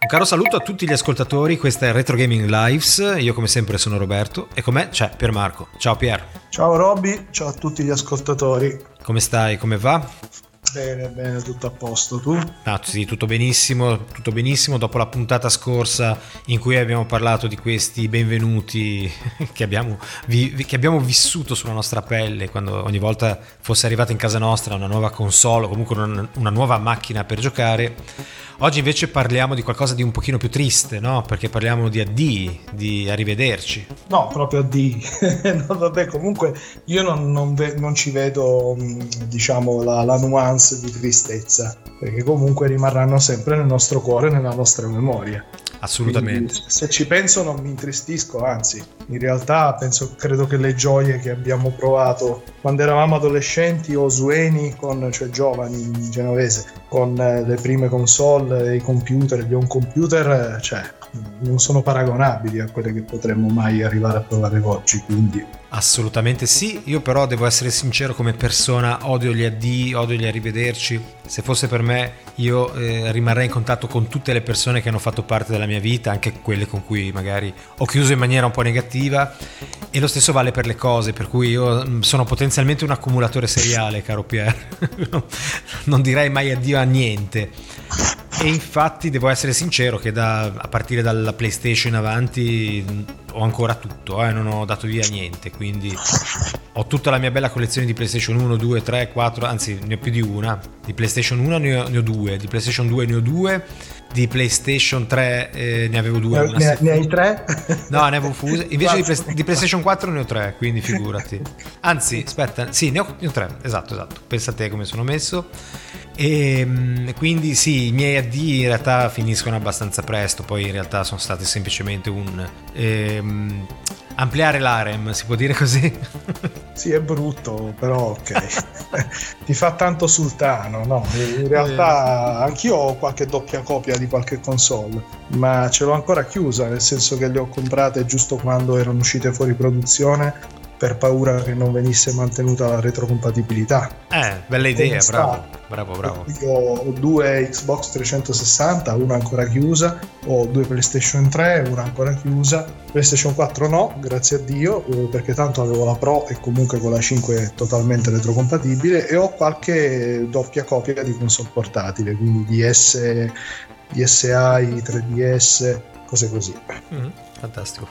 caro saluto a tutti gli ascoltatori, questa è Retro Gaming Lives, io come sempre sono Roberto e con me c'è Piermarco. Ciao Pier. Ciao Robby, ciao a tutti gli ascoltatori. Come stai, come va? Bene, tutto a posto, tu? Ah, sì, tutto benissimo, dopo la puntata scorsa in cui abbiamo parlato di questi benvenuti che abbiamo vissuto sulla nostra pelle quando ogni volta fosse arrivata in casa nostra una nuova console o comunque una nuova macchina per giocare. Oggi invece parliamo di qualcosa di un pochino più triste, no? Perché parliamo di addii, di arrivederci. No, proprio addii. No, vabbè, comunque io non ci vedo, diciamo, la nuance di tristezza, perché comunque rimarranno sempre nel nostro cuore, nella nostra memoria. Assolutamente. Quindi, se ci penso non mi intristisco, anzi, in realtà credo che le gioie che abbiamo provato quando eravamo adolescenti o sueni, cioè giovani in genovese, con le prime console, i computer, gli home computer, cioè non sono paragonabili a quelle che potremmo mai arrivare a provare oggi, quindi assolutamente sì. Io però devo essere sincero, come persona odio gli addii, odio gli arrivederci. Se fosse per me io rimarrei in contatto con tutte le persone che hanno fatto parte della mia vita, anche quelle con cui magari ho chiuso in maniera un po' negativa, e lo stesso vale per le cose, per cui io sono potenzialmente un accumulatore seriale, caro Pier. Non direi mai addio a niente. E infatti devo essere sincero che a partire dalla PlayStation in avanti ho ancora tutto, non ho dato via niente, quindi ho tutta la mia bella collezione di PlayStation 1, 2, 3, 4, anzi ne ho più di una. Di PlayStation 1 ne ho due, di PlayStation 2 ne ho due, di PlayStation 3 ne avevo due. Ne hai tre? No, ne avevo fuse. Invece di PlayStation 4 ne ho tre, quindi figurati. Anzi, aspetta, sì, ne ho tre, esatto. Pensa a te come sono messo. E quindi sì, i miei addii in realtà finiscono abbastanza presto, poi in realtà sono stati semplicemente ampliare l'harem, si può dire così? Sì, è brutto, però ok. Ti fa tanto sultano, no? In realtà anch'io ho qualche doppia copia di qualche console, ma ce l'ho ancora chiusa, nel senso che le ho comprate giusto quando erano uscite fuori produzione, per paura che non venisse mantenuta la retrocompatibilità. Bella idea, bravo. Io ho due Xbox 360, una ancora chiusa, ho due PlayStation 3, una ancora chiusa, PlayStation 4 no, grazie a Dio, perché tanto avevo la Pro e comunque con la 5 è totalmente retrocompatibile, e ho qualche doppia copia di console portatile, quindi DSi, 3DS, cose così. Fantastico.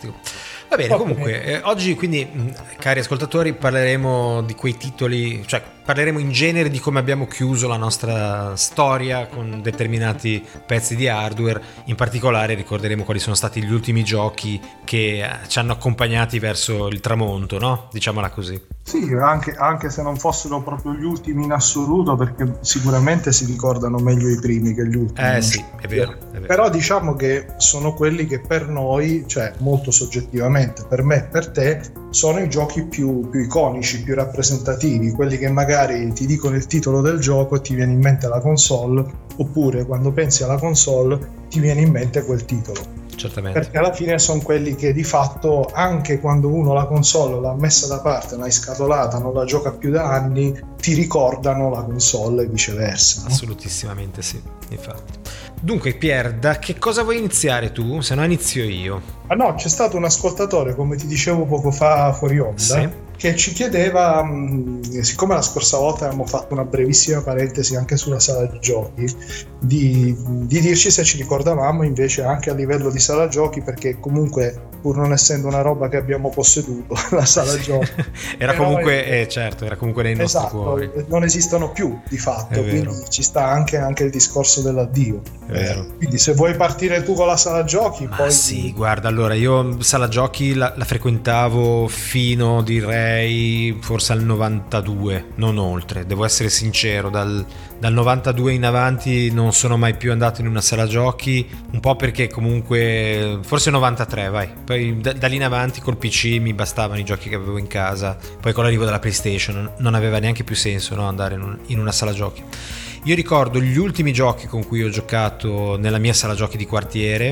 Va bene, comunque oggi quindi, cari ascoltatori, parleremo di quei titoli, cioè parleremo in genere di come abbiamo chiuso la nostra storia con determinati pezzi di hardware. In particolare ricorderemo quali sono stati gli ultimi giochi che ci hanno accompagnati verso il tramonto, no? Diciamola così. Sì, anche se non fossero proprio gli ultimi in assoluto, perché sicuramente si ricordano meglio i primi che gli ultimi. Sì, è vero. Però diciamo che sono quelli che per noi, cioè molto soggettivamente, per me e per te, sono i giochi più iconici, più rappresentativi, quelli che magari ti dicono il titolo del gioco e ti viene in mente la console, oppure quando pensi alla console ti viene in mente quel titolo. Certamente. Perché alla fine sono quelli che di fatto, anche quando uno la console l'ha messa da parte, l'ha iscatolata, non la gioca più da anni, ti ricordano la console e viceversa, no? Assolutissimamente sì, infatti. Dunque Pier, da che cosa vuoi iniziare tu? Se no inizio io. No, c'è stato un ascoltatore, come ti dicevo poco fa fuori onda, sì, che ci chiedeva, siccome la scorsa volta avevamo fatto una brevissima parentesi anche sulla sala di giochi, di dirci se ci ricordavamo invece anche a livello di sala giochi, perché comunque, pur non essendo una roba che abbiamo posseduto, la sala giochi era comunque era comunque nei nostri cuori. Non esistono più di fatto, quindi ci sta anche il discorso dell'addio. Quindi se vuoi partire tu con la sala giochi, poi sì, guarda, allora io sala giochi la frequentavo fino, direi, forse al 92, non oltre, devo essere sincero. Dal 92 in avanti non sono mai più andato in una sala giochi, un po' perché comunque forse 93, vai, poi da lì in avanti col PC mi bastavano i giochi che avevo in casa, poi con l'arrivo della PlayStation non aveva neanche più senso, no, andare in una sala giochi. Io ricordo gli ultimi giochi con cui ho giocato nella mia sala giochi di quartiere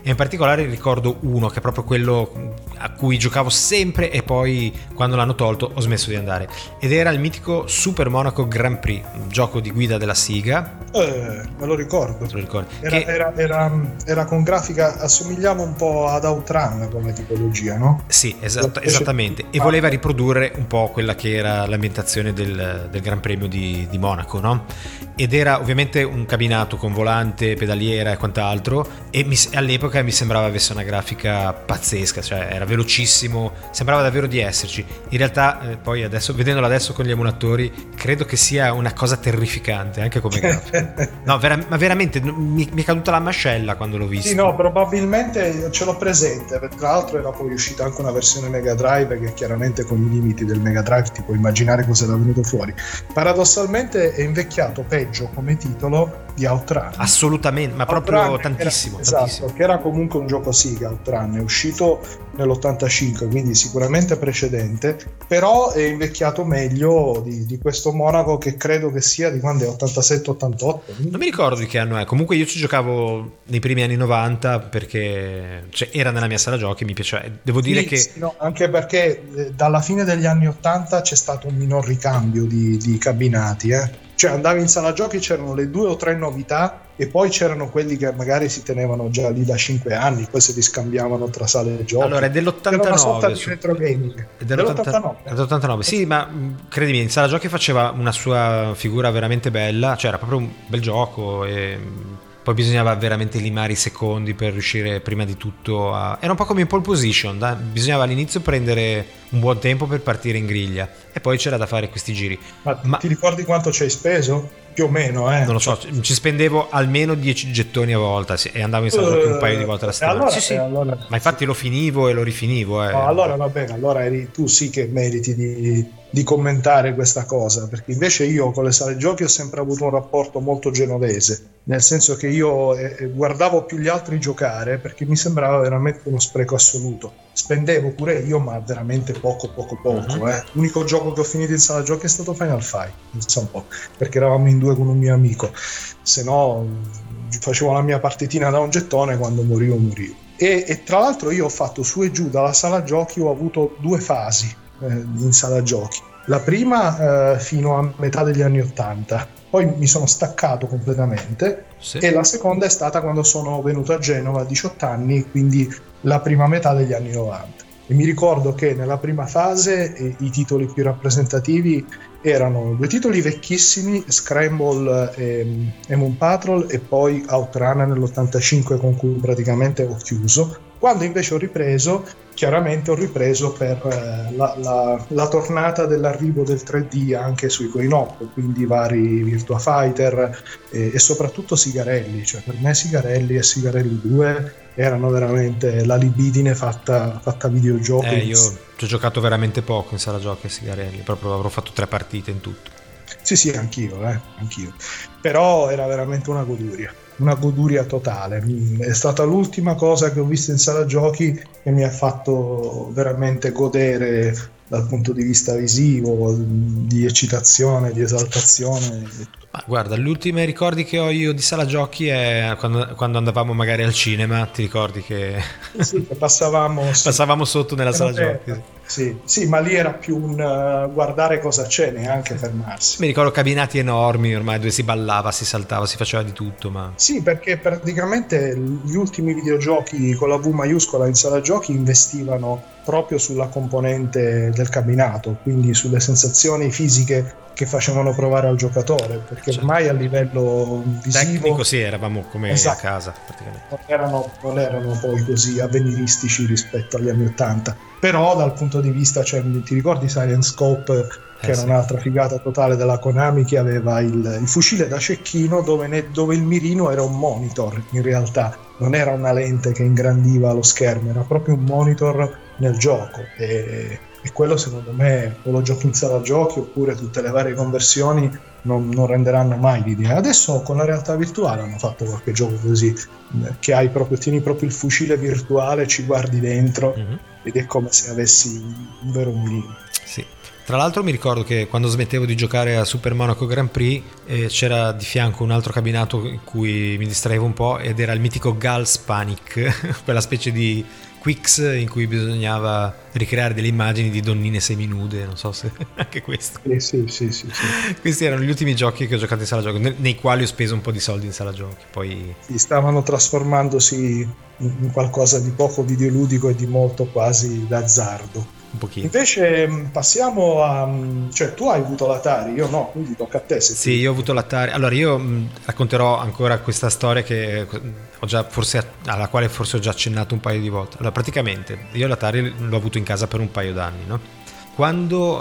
e in particolare ricordo uno che è proprio quello a cui giocavo sempre e poi quando l'hanno tolto ho smesso di andare, ed era il mitico Super Monaco Grand Prix, un gioco di guida della Siga. Me lo ricordo. Te lo ricordi? Era con grafica, assomigliava un po' ad Outrun come tipologia, no? Sì, esattamente, e voleva riprodurre un po' quella che era l'ambientazione del Gran Premio di Monaco, no? Ed era ovviamente un cabinato con volante, pedaliera e quant'altro, e all'epoca mi sembrava avesse una grafica pazzesca, cioè era velocissimo, sembrava davvero di esserci. In realtà poi adesso, vedendolo adesso con gli emulatori, credo che sia una cosa terrificante anche come grafica. No, ma veramente mi è caduta la mascella quando l'ho visto. Sì, no, probabilmente ce l'ho presente. Tra l'altro era poi uscita anche una versione Mega Drive che chiaramente con i limiti del Mega Drive ti puoi immaginare cosa era venuto fuori. Paradossalmente è invecchiato peggio come titolo di Outrun. Assolutamente, ma proprio Outrun tantissimo. Esatto, che era comunque un gioco Siga. Outrun è uscito nell'85, quindi sicuramente precedente, però è invecchiato meglio di questo Monaco, che credo che sia di quando è 87-88. Non mi ricordo di che anno è, comunque io ci giocavo nei primi anni 90 perché era nella mia sala giochi, mi piaceva, devo dire che... Sì, no, anche perché dalla fine degli anni 80 c'è stato un minor ricambio di cabinati, cioè andavi in sala giochi, c'erano le 2 o 3 novità e poi c'erano quelli che magari si tenevano già lì da 5 anni, poi se li scambiavano tra sale giochi. Allora è dell'89, era una sorta di retro gaming. Dell'89, sì, ma credimi, in sala giochi faceva una sua figura veramente bella, cioè era proprio un bel gioco, e poi bisognava veramente limare i secondi per riuscire prima di tutto era un po' come in pole position, bisognava all'inizio prendere un buon tempo per partire in griglia e poi c'era da fare questi giri. Ma ti ricordi quanto ci hai speso? Più o meno, Non lo so, ci spendevo almeno 10 gettoni a volta, e andavo in sala giochi un paio di volte alla settimana. Allora, ma infatti lo finivo e lo rifinivo. No, allora va bene, allora eri tu sì che meriti di commentare questa cosa, perché invece io con le sale giochi ho sempre avuto un rapporto molto genovese, nel senso che io guardavo più gli altri giocare perché mi sembrava veramente uno spreco assoluto. Spendevo pure io, ma veramente poco. L'unico gioco che ho finito in sala giochi è stato Final Fight, non so un po', perché eravamo in 2 con un mio amico, se no facevo la mia partitina da un gettone, quando morivo. E tra l'altro io ho fatto su e giù dalla sala giochi, ho avuto 2 fasi in sala giochi. La prima fino a metà degli anni 80, poi mi sono staccato completamente, sì. E la seconda è stata quando sono venuto a Genova a 18 anni, quindi la prima metà degli anni 90. E mi ricordo che nella prima fase i titoli più rappresentativi erano 2 titoli vecchissimi, Scramble e Moon Patrol, e poi Outrun nell'85, con cui praticamente ho chiuso. Quando invece ho ripreso, chiaramente ho ripreso per la tornata dell'arrivo del 3D anche sui coin-op, quindi vari Virtua Fighter e soprattutto Sigarelli. Cioè per me Sigarelli e Sigarelli 2 erano veramente la libidine fatta videogioco. Io ci ho giocato veramente poco in sala giochi a Sigarelli, proprio avrò fatto 3 partite in tutto. Sì, anch'io. Però era veramente una goduria totale. È stata l'ultima cosa che ho visto in sala giochi che mi ha fatto veramente godere dal punto di vista visivo, di eccitazione, di esaltazione. Ma guarda, gli ultimi ricordi che ho io di sala giochi è quando andavamo magari al cinema, ti ricordi che passavamo sotto nella sala giochi? Sì, ma lì era più un guardare cosa c'è, neanche fermarsi. Mi ricordo cabinati enormi ormai, dove si ballava, si saltava, si faceva di tutto, ma... Sì, perché praticamente gli ultimi videogiochi con la V maiuscola in sala giochi investivano proprio sulla componente del cabinato, quindi sulle sensazioni fisiche che facevano provare al giocatore, perché ormai a livello visivo tecnico sì, eravamo come a casa praticamente. Non erano poi così avveniristici rispetto agli anni 80, però dal punto di vista, cioè, ti ricordi Silent Scope, che era un'altra figata totale della Konami, che aveva il fucile da cecchino dove il mirino era un monitor, in realtà non era una lente che ingrandiva lo schermo, era proprio un monitor nel gioco, e quello secondo me, o lo giochi in sala giochi oppure tutte le varie conversioni, non renderanno mai l'idea. Adesso con la realtà virtuale hanno fatto qualche gioco così, che tieni proprio il fucile virtuale, ci guardi dentro ed è come se avessi un vero mirino. Sì. Tra l'altro mi ricordo che quando smettevo di giocare a Super Monaco Grand Prix c'era di fianco un altro cabinato in cui mi distraevo un po', ed era il mitico Gals Panic, quella specie di Quicks in cui bisognava ricreare delle immagini di donnine seminude, non so se anche questo. Sì. Questi erano gli ultimi giochi che ho giocato in sala giochi, nei quali ho speso un po' di soldi in sala giochi. Poi stavano trasformandosi in qualcosa di poco videoludico e di molto quasi d'azzardo. un pochino. Invece passiamo a... cioè tu hai avuto l'Atari, io no, quindi tocca a te. Sì, io ho avuto l'Atari. Allora io racconterò ancora questa storia che ho già alla quale forse ho già accennato un paio di volte. Allora praticamente io l'Atari l'ho avuto in casa per un paio d'anni, no? Quando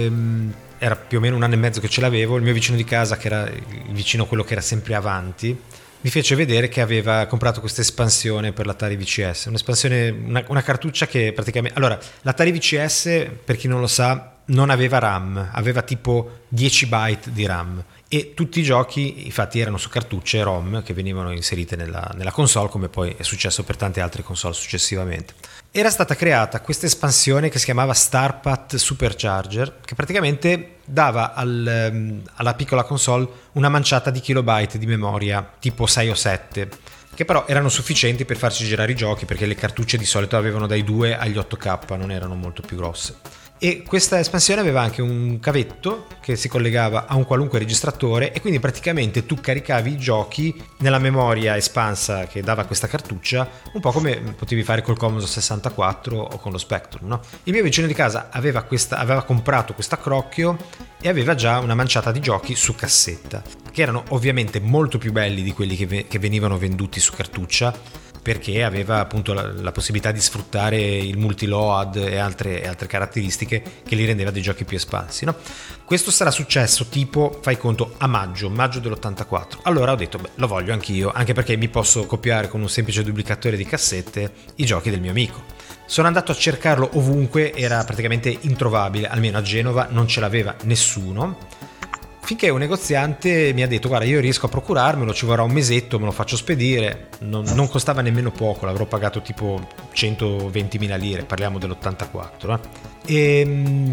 era più o meno un anno e mezzo che ce l'avevo, il mio vicino di casa, che era il vicino quello che era sempre avanti, mi fece vedere che aveva comprato questa espansione per l'Atari VCS, un'espansione, una cartuccia che praticamente... Allora, l'Atari VCS, per chi non lo sa, non aveva RAM, aveva tipo 10 byte di RAM, e tutti i giochi infatti erano su cartucce ROM che venivano inserite nella console, come poi è successo per tante altre console successivamente. Era stata creata questa espansione che si chiamava Starpat Supercharger, che praticamente dava alla piccola console una manciata di kilobyte di memoria, tipo 6 o 7, che però erano sufficienti per farci girare i giochi, perché le cartucce di solito avevano dai 2 agli 8K, non erano molto più grosse. E questa espansione aveva anche un cavetto che si collegava a un qualunque registratore, e quindi praticamente tu caricavi i giochi nella memoria espansa che dava questa cartuccia, un po' come potevi fare col Commodore 64 o con lo Spectrum, no? Il mio vicino di casa aveva comprato questo accrocchio e aveva già una manciata di giochi su cassetta, che erano ovviamente molto più belli di quelli che venivano venduti su cartuccia, perché aveva appunto la possibilità di sfruttare il multiload e altre caratteristiche che li rendeva dei giochi più espansi, no? Questo sarà successo tipo, fai conto, a maggio dell'84. Allora ho detto, lo voglio anch'io, anche perché mi posso copiare con un semplice duplicatore di cassette i giochi del mio amico. Sono andato a cercarlo ovunque, era praticamente introvabile, almeno a Genova non ce l'aveva nessuno, finché un negoziante mi ha detto: guarda, io riesco a procurarmelo, ci vorrà un mesetto, me lo faccio spedire. Non costava nemmeno poco, l'avrò pagato tipo 120.000 lire, parliamo dell'84, e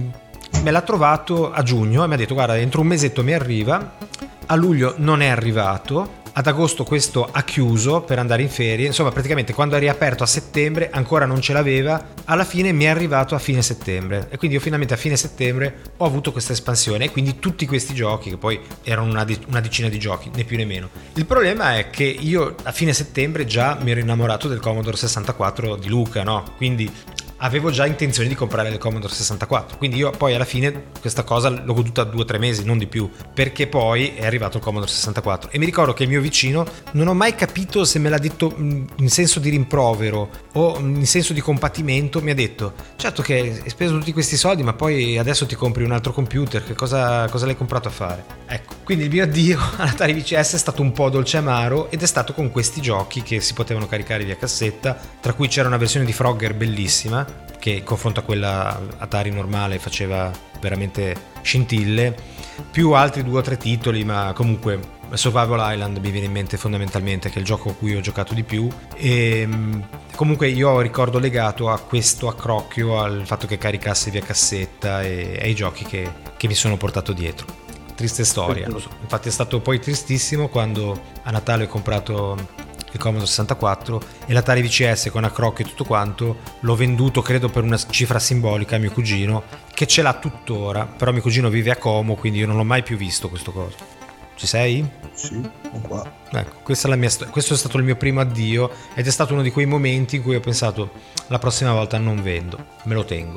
me l'ha trovato a giugno e mi ha detto: guarda, entro un mesetto mi arriva. A luglio non è arrivato, ad agosto questo ha chiuso per andare in ferie, insomma praticamente quando è riaperto a settembre ancora non ce l'aveva, alla fine mi è arrivato a fine settembre, e quindi io finalmente a fine settembre ho avuto questa espansione, e quindi tutti questi giochi, che poi erano una decina di giochi, né più né meno. Il problema è che io a fine settembre già mi ero innamorato del Commodore 64 di Luca, no? Quindi avevo già intenzione di comprare il Commodore 64, quindi io poi alla fine questa cosa l'ho goduta 2 o 3 mesi, non di più, perché poi è arrivato il Commodore 64. E mi ricordo che il mio vicino, non ho mai capito se me l'ha detto in senso di rimprovero o in senso di compatimento, mi ha detto: certo che hai speso tutti questi soldi, ma poi adesso ti compri un altro computer, che cosa l'hai comprato a fare? Ecco, quindi il mio addio all'Atari VCS è stato un po' dolce amaro, ed è stato con questi giochi che si potevano caricare via cassetta, tra cui c'era una versione di Frogger bellissima, che in confronto a quella Atari normale faceva veramente scintille, più altri 2 o 3 titoli, ma comunque Survival Island mi viene in mente fondamentalmente, che è il gioco a cui ho giocato di più, e comunque io ho ricordo legato a questo accrocchio, al fatto che caricasse via cassetta e ai giochi che mi sono portato dietro. Triste storia, lo so. Infatti è stato poi tristissimo quando a Natale ho comprato il Commodore 64 e l'Atari VCS con accrocchio e tutto quanto, l'ho venduto credo per una cifra simbolica a mio cugino, che ce l'ha tuttora, però mio cugino vive a Como, quindi io non l'ho mai più visto questo coso. Ci sei? Sì, qua. Ecco, questa è la mia questo è stato il mio primo addio, ed è stato uno di quei momenti in cui ho pensato: la prossima volta non vendo, me lo tengo.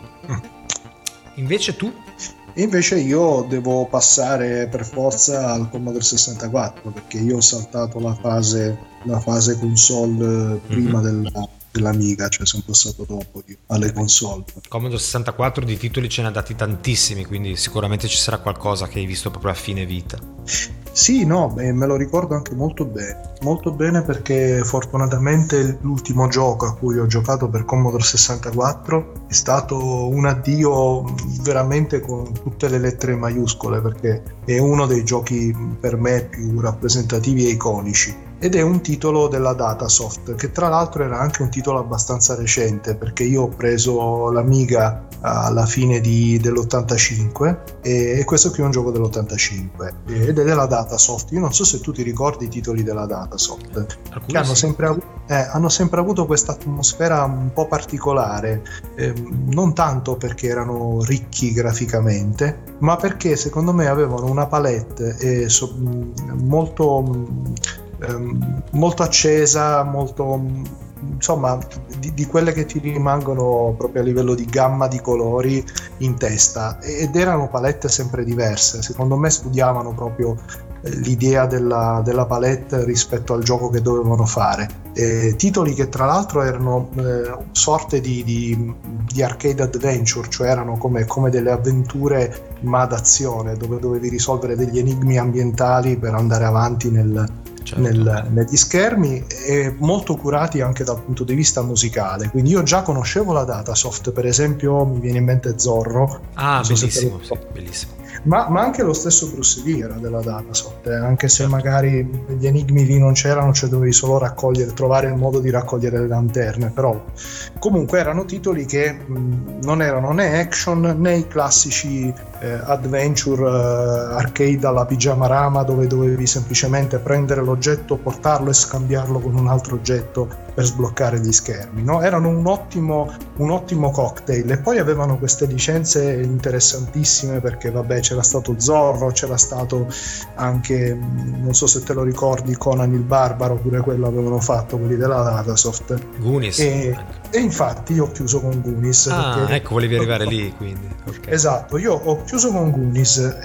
Invece tu? Invece io devo passare per forza al Commodore 64, perché io ho saltato la fase console prima dell'Amiga, cioè sono passato dopo alle console. Commodore 64 di titoli ce ne ha dati tantissimi, quindi sicuramente ci sarà qualcosa che hai visto proprio a fine vita. Sì, no, me lo ricordo anche molto bene, perché fortunatamente l'ultimo gioco a cui ho giocato per Commodore 64 è stato un addio veramente con tutte le lettere maiuscole, perché è uno dei giochi per me più rappresentativi e iconici, ed è un titolo della Datasoft, che tra l'altro era anche un titolo abbastanza recente, perché io ho preso l'Amiga alla fine dell'85, e questo qui è un gioco dell'85 ed è della Datasoft. Io non so se tu ti ricordi i titoli della Datasoft, che hanno sempre avuto questa atmosfera un po' particolare, non tanto perché erano ricchi graficamente, ma perché secondo me avevano una palette molto accesa, molto, insomma, di quelle che ti rimangono proprio a livello di gamma di colori in testa, ed erano palette sempre diverse. Secondo me studiavano proprio l'idea della palette rispetto al gioco che dovevano fare. Titoli che tra l'altro erano sorte di arcade adventure, cioè erano come delle avventure ma d'azione, dove dovevi risolvere degli enigmi ambientali per andare avanti negli schermi, e molto curati anche dal punto di vista musicale. Quindi io già conoscevo la Datasoft, per esempio mi viene in mente Zorro, bellissimo, sì, bellissimo. Ma anche lo stesso Bruce Lee era della Datasoft, anche se magari gli enigmi lì non c'erano, cioè dovevi solo trovare il modo di raccogliere le lanterne, però comunque erano titoli che non erano né action né i classici adventure arcade alla Pyjamarama, dove dovevi semplicemente prendere l'oggetto, portarlo e scambiarlo con un altro oggetto per sbloccare gli schermi, no? Erano un ottimo cocktail, e poi avevano queste licenze interessantissime, perché vabbè, c'era stato Zorro, c'era stato anche, non so se te lo ricordi, Conan il Barbaro, pure quello avevano fatto quelli della Datasoft. Goonies. E infatti io ho chiuso con Goonies. Ecco, volevi arrivare lì, quindi. Okay. Esatto, io ho chiuso con Goonies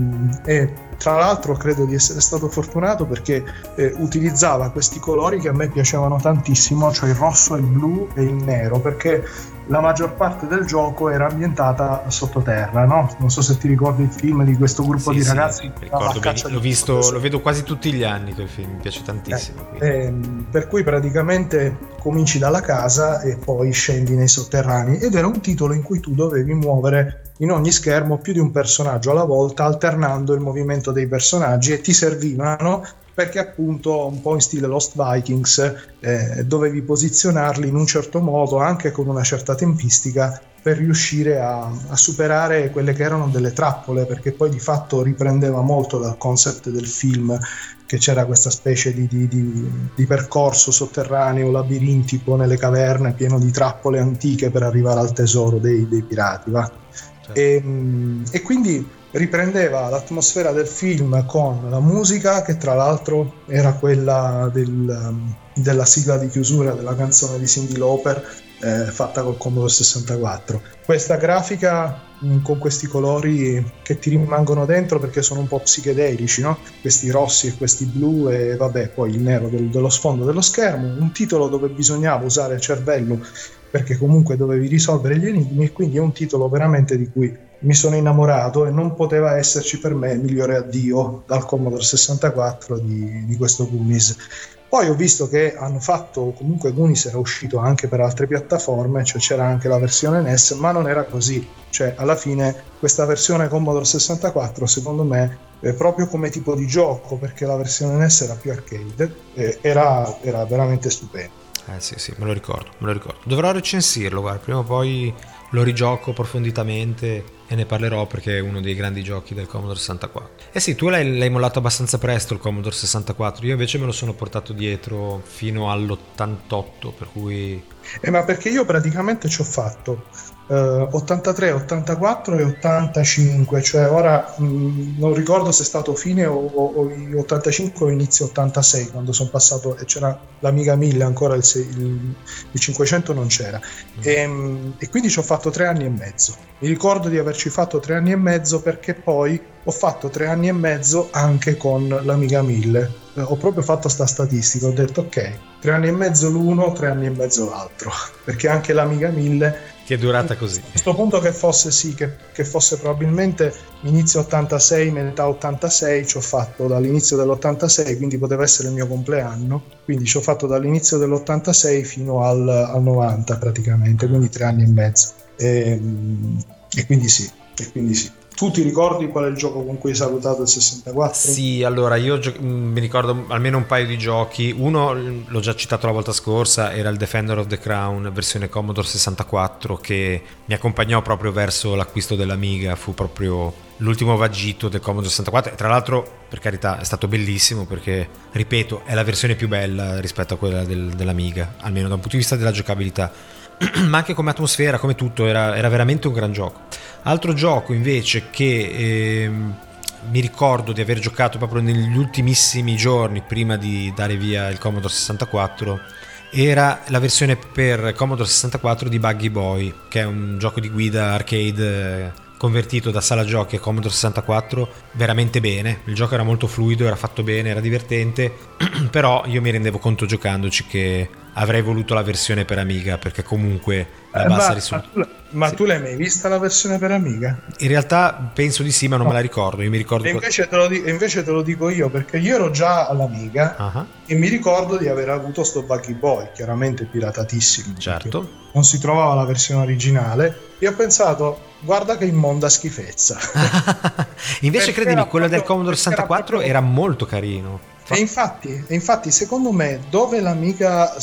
e tra l'altro credo di essere stato fortunato, perché utilizzava questi colori che a me piacevano tantissimo, cioè il rosso, il blu e il nero, perché la maggior parte del gioco era ambientata sottoterra, no? Non so se ti ricordi il film di questo gruppo di ragazzi. Ricordo bene, lo vedo quasi tutti gli anni quel film, mi piace tantissimo. Per cui praticamente cominci dalla casa e poi scendi nei sotterranei, ed era un titolo in cui tu dovevi muovere in ogni schermo più di un personaggio alla volta, alternando il movimento dei personaggi, e ti servivano perché appunto, un po' in stile Lost Vikings, dovevi posizionarli in un certo modo, anche con una certa tempistica, per riuscire a superare quelle che erano delle trappole, perché poi di fatto riprendeva molto dal concept del film, che c'era questa specie di percorso sotterraneo, labirintico nelle caverne, pieno di trappole antiche per arrivare al tesoro dei pirati, va? Certo. E quindi riprendeva l'atmosfera del film con la musica, che tra l'altro era quella della sigla di chiusura della canzone di Cyndi Lauper, fatta col Commodore 64. Questa grafica con questi colori che ti rimangono dentro, perché sono un po' psichedelici, no? Questi rossi e questi blu, e vabbè, poi il nero dello sfondo dello schermo. Un titolo dove bisognava usare il cervello, perché comunque dovevi risolvere gli enigmi, e quindi è un titolo veramente di cui mi sono innamorato, e non poteva esserci per me migliore addio dal Commodore 64 di questo Goonies. Poi ho visto che hanno fatto, comunque Goonies era uscito anche per altre piattaforme, cioè c'era anche la versione NES, ma non era così, cioè alla fine questa versione Commodore 64 secondo me è proprio come tipo di gioco, perché la versione NES era più arcade, era veramente stupenda. Sì, me lo ricordo. Dovrò recensirlo, guarda, prima o poi lo rigioco approfonditamente e ne parlerò, perché è uno dei grandi giochi del Commodore 64. Sì, tu l'hai mollato abbastanza presto il Commodore 64, io invece me lo sono portato dietro fino all'88, per cui... ma perché io praticamente ci ho fatto 83, 84 e 85, cioè ora non ricordo se è stato fine o 85 o inizio 86, quando sono passato, e c'era l'Amiga 1000 ancora, il 500 non c'era, e quindi ci ho fatto 3 anni e mezzo. Mi ricordo di averci fatto 3 anni e mezzo, perché poi ho fatto 3 anni e mezzo anche con l'Amiga 1000. Ho proprio fatto sta statistica, ho detto ok, 3 anni e mezzo l'uno, 3 anni e mezzo l'altro, perché anche l'Amiga 1000 che è durata così. A questo punto che fosse probabilmente inizio 86, metà 86, ci ho fatto dall'inizio dell'86, quindi poteva essere il mio compleanno, quindi ci ho fatto dall'inizio dell'86 fino al 90 praticamente, quindi 3 anni e mezzo, e quindi sì. Tu ti ricordi qual è il gioco con cui hai salutato il 64? Sì, allora io mi ricordo almeno un paio di giochi. Uno l'ho già citato la volta scorsa, era il Defender of the Crown versione Commodore 64, che mi accompagnò proprio verso l'acquisto dell'Amiga. Fu proprio l'ultimo vagito del Commodore 64 e tra l'altro, per carità, è stato bellissimo perché, ripeto, è la versione più bella rispetto a quella dell'Amiga, almeno da un punto di vista della giocabilità, ma anche come atmosfera, come tutto, era veramente un gran gioco. Altro gioco invece che mi ricordo di aver giocato proprio negli ultimissimi giorni prima di dare via il Commodore 64 era la versione per Commodore 64 di Buggy Boy, che è un gioco di guida arcade convertito da sala giochi a Commodore 64 veramente bene. Il gioco era molto fluido, era fatto bene, era divertente, però io mi rendevo conto giocandoci che avrei voluto la versione per Amiga, perché comunque la bassa risoluzione. Ma sì. Tu l'hai mai vista la versione per Amiga? In realtà penso di sì, ma non me la ricordo. Io mi ricordo invece te lo dico io, perché io ero già all'Amiga e mi ricordo di aver avuto sto Buggy Boy, chiaramente piratatissimo. Certo. Non si trovava la versione originale e ho pensato, guarda che immonda schifezza. Invece credimi, quello del Commodore 64 era molto carino. E infatti secondo me dove l'Amiga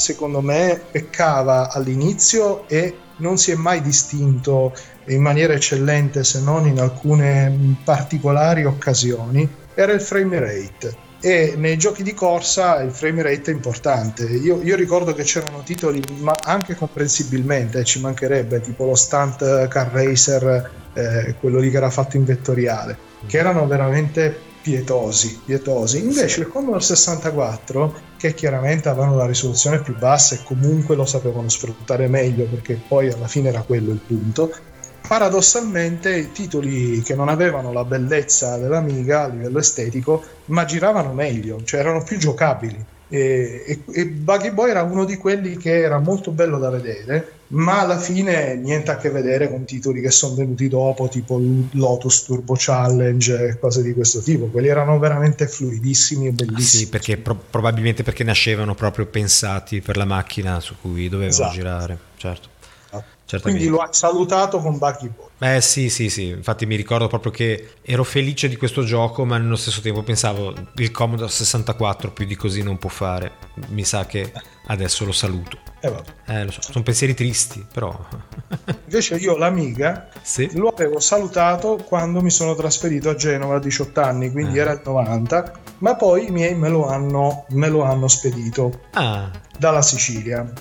peccava all'inizio e non si è mai distinto in maniera eccellente se non in alcune particolari occasioni era il frame rate, e nei giochi di corsa il frame rate è importante. Io ricordo che c'erano titoli, ma anche comprensibilmente ci mancherebbe, tipo lo Stunt Car Racer, quello lì che era fatto in vettoriale, che erano veramente pietosi. Invece il Commodore 64, che chiaramente avevano la risoluzione più bassa e comunque lo sapevano sfruttare meglio, perché poi alla fine era quello il punto, paradossalmente titoli che non avevano la bellezza dell'Amiga a livello estetico ma giravano meglio, cioè erano più giocabili. E Buggy Boy era uno di quelli che era molto bello da vedere, ma alla fine niente a che vedere con titoli che sono venuti dopo, tipo Lotus Turbo Challenge e cose di questo tipo. Quelli erano veramente fluidissimi e bellissimi. Sì, perché probabilmente perché nascevano proprio pensati per la macchina su cui dovevano girare. Certo. Quindi lo hai salutato con Buggy Boy. Sì, infatti mi ricordo proprio che ero felice di questo gioco, ma nello stesso tempo pensavo il Commodore 64 più di così non può fare. Mi sa che adesso lo saluto. Lo so, sono pensieri tristi, però. Invece io l'Amiga lo avevo salutato quando mi sono trasferito a Genova a 18 anni, quindi era il 90, ma poi i miei me lo hanno spedito dalla Sicilia.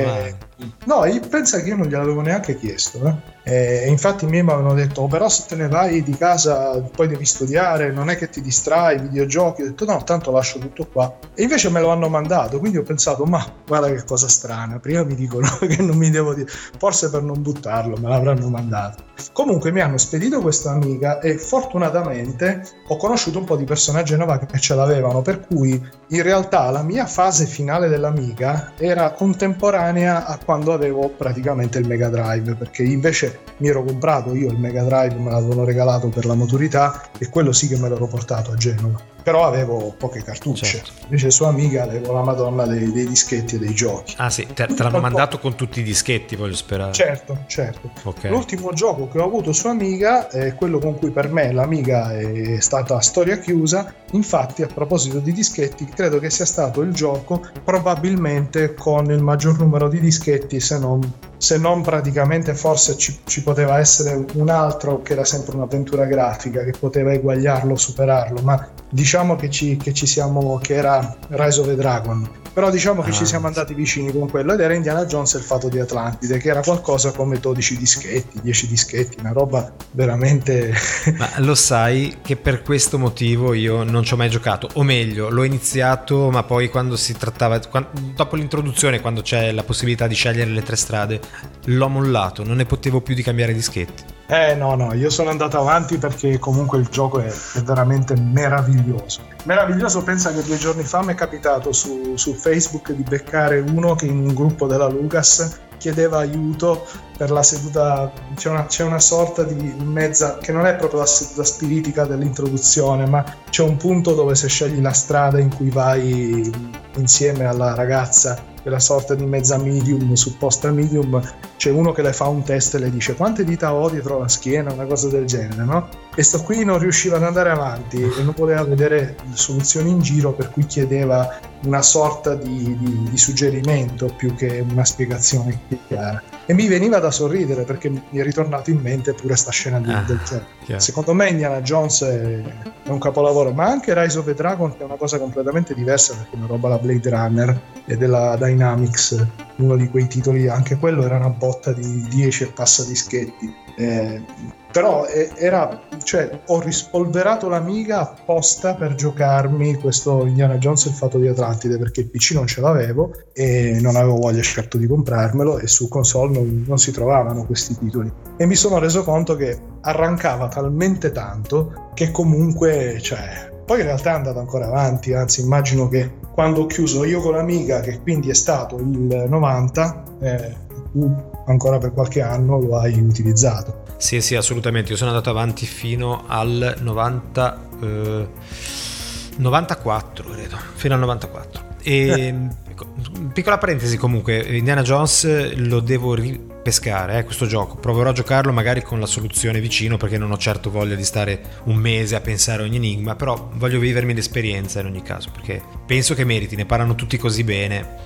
No, pensa che io non gliel'avevo neanche chiesto. E infatti i miei mi avevano detto, però se te ne vai di casa poi devi studiare, non è che ti distrai, videogiochi. Ho detto no, tanto lascio tutto qua. E invece me lo hanno mandato, quindi ho pensato, ma guarda che cosa strana, prima mi dicono che non mi devo dire, forse per non buttarlo me l'avranno mandato. Comunque mi hanno spedito questa Amiga e fortunatamente ho conosciuto un po' di persone a Genova che ce l'avevano, per cui in realtà la mia fase finale dell'Amiga era contemporanea a quando avevo praticamente il Mega Drive, perché invece mi ero comprato io il Mega Drive, me l'avevano regalato per la maturità e quello sì che me l'ero portato a Genova, però avevo poche cartucce. Certo. Invece su Amiga avevo la madonna dei dischetti e dei giochi. Sì, te l'hanno mandato con tutti i dischetti, voglio sperare. Certo. Okay. L'ultimo gioco che ho avuto su Amiga è quello con cui per me l'Amiga è stata storia chiusa. Infatti, a proposito di dischetti, credo che sia stato il gioco probabilmente con il maggior numero di dischetti, se non praticamente, forse ci poteva essere un altro che era sempre un'avventura grafica che poteva eguagliarlo, superarlo, ma diciamo che era Rise of the Dragon, però diciamo che ci siamo andati vicini con quello, ed era Indiana Jones e il fato di Atlantide, che era qualcosa come 12 dischetti, 10 dischetti, una roba veramente. Ma lo sai che per questo motivo io non ci ho mai giocato, o meglio l'ho iniziato, ma poi quando si trattava dopo l'introduzione, quando c'è la possibilità di scegliere le 3 strade, l'ho mollato, non ne potevo più di cambiare dischetti. No, io sono andato avanti perché comunque il gioco è veramente meraviglioso. Pensa che 2 giorni fa mi è capitato su Facebook di beccare uno che in un gruppo della Lucas chiedeva aiuto per la seduta. C'è una sorta di mezza, che non è proprio la seduta spiritica dell'introduzione, ma c'è un punto dove se scegli la strada in cui vai insieme alla ragazza quella sorta di mezza medium, supposta medium, c'è uno che le fa un test e le dice quante dita ho dietro la schiena, una cosa del genere, no? E sto qui non riusciva ad andare avanti e non poteva vedere soluzioni in giro, per cui chiedeva una sorta di suggerimento più che una spiegazione chiara. E mi veniva da sorridere perché mi è ritornato in mente pure sta scena del genere. Secondo me Indiana Jones è un capolavoro, ma anche Rise of the Dragon, che è una cosa completamente diversa perché è una roba la Blade Runner e della Dynamics, uno di quei titoli, anche quello era una botta di 10 e passa dischetti. Però ho rispolverato l'Amiga apposta per giocarmi questo Indiana Jones e il Fato di Atlantide, perché il PC non ce l'avevo e non avevo voglia certo di comprarmelo, e su console non si trovavano questi titoli, e mi sono reso conto che arrancava talmente tanto che comunque, poi in realtà è andato ancora avanti, anzi immagino che quando ho chiuso io con l'Amiga, che quindi è stato il 90, tu ancora per qualche anno lo hai utilizzato. Sì, assolutamente. Io sono andato avanti fino al 94, credo, fino al 94. E piccola parentesi, comunque, Indiana Jones lo devo ripescare, questo gioco. Proverò a giocarlo magari con la soluzione vicino, perché non ho certo voglia di stare un mese a pensare a ogni enigma, però voglio vivermi l'esperienza in ogni caso, perché penso che meriti, ne parlano tutti così bene.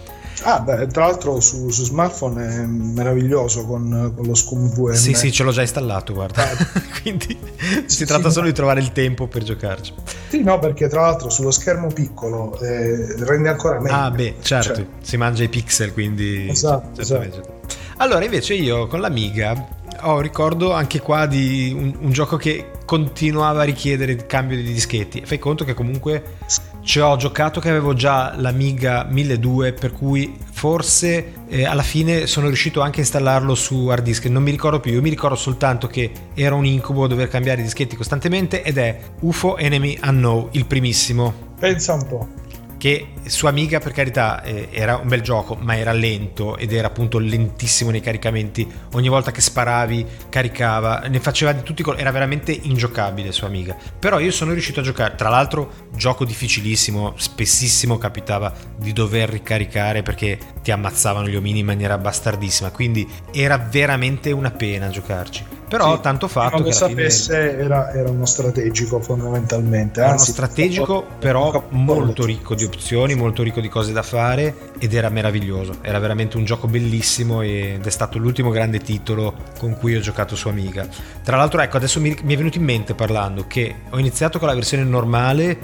Tra l'altro su smartphone è meraviglioso con lo ScumVM. Sì, ce l'ho già installato, guarda. Quindi si tratta solo di trovare il tempo per giocarci. Sì, no, perché tra l'altro sullo schermo piccolo rende ancora meglio. Certo, si mangia i pixel, quindi esatto. Allora invece io con l'Amiga ho ricordo anche qua di un gioco che continuava a richiedere il cambio di dischetti. Fai conto che comunque ci ho giocato che avevo già l'Amiga 1200, per cui forse alla fine sono riuscito anche a installarlo su hard disk, non mi ricordo più. Io mi ricordo soltanto che era un incubo dover cambiare i dischetti costantemente, ed è UFO Enemy Unknown, il primissimo. Pensa un po'. Che su Amiga, per carità, era un bel gioco, ma era lento, ed era appunto lentissimo nei caricamenti. Ogni volta che sparavi caricava, ne faceva di tutti era veramente ingiocabile su Amiga. Però io sono riuscito a giocare, tra l'altro gioco difficilissimo, spessissimo capitava di dover ricaricare perché ti ammazzavano gli omini in maniera bastardissima, quindi era veramente una pena giocarci. Però sì, tanto fatto che sapesse era uno strategico fondamentalmente. Era uno strategico, però molto ricco di opzioni, molto ricco di cose da fare, ed era meraviglioso. Era veramente un gioco bellissimo, ed è stato l'ultimo grande titolo con cui ho giocato su Amiga. Tra l'altro, ecco, adesso mi è venuto in mente, parlando, che ho iniziato con la versione normale,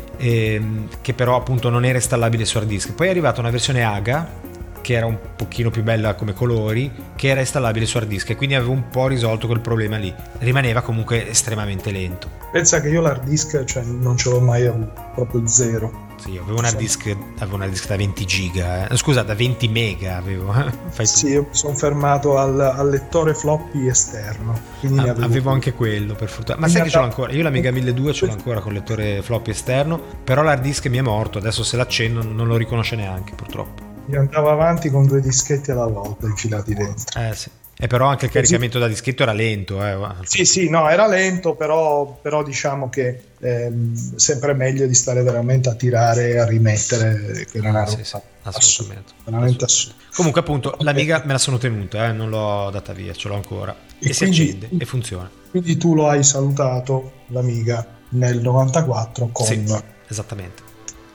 che però appunto non era installabile su hard disk. Poi è arrivata una versione AGA, che era un pochino più bella come colori, che era installabile su hard disk, e quindi avevo un po' risolto quel problema lì. Rimaneva comunque estremamente lento. Pensa che io l'hard disk non ce l'ho mai avuto, proprio zero. Sì, avevo un hard disk da 20 giga, scusa, da 20 mega avevo. Sì, io mi sono fermato al lettore floppy esterno. Avevo anche quello, per fortuna. Ma sai che ce l'ho ancora? Io l'Amiga 1200 ce l'ho ancora con lettore floppy esterno, però l'hard disk mi è morto, adesso se l'accendo non lo riconosce neanche, purtroppo. Io andavo avanti con 2 dischetti alla volta infilati dentro. Sì. E però anche il caricamento da dischetto era lento. Sì, no, era lento, però diciamo che sempre meglio di stare veramente a tirare e a rimettere, che era una roba assolutamente veramente assurda. Comunque appunto l'Amiga me la sono tenuta, non l'ho data via, ce l'ho ancora, e si accende e funziona. Quindi tu lo hai salutato l'Amiga nel 94 con... Sì, esattamente.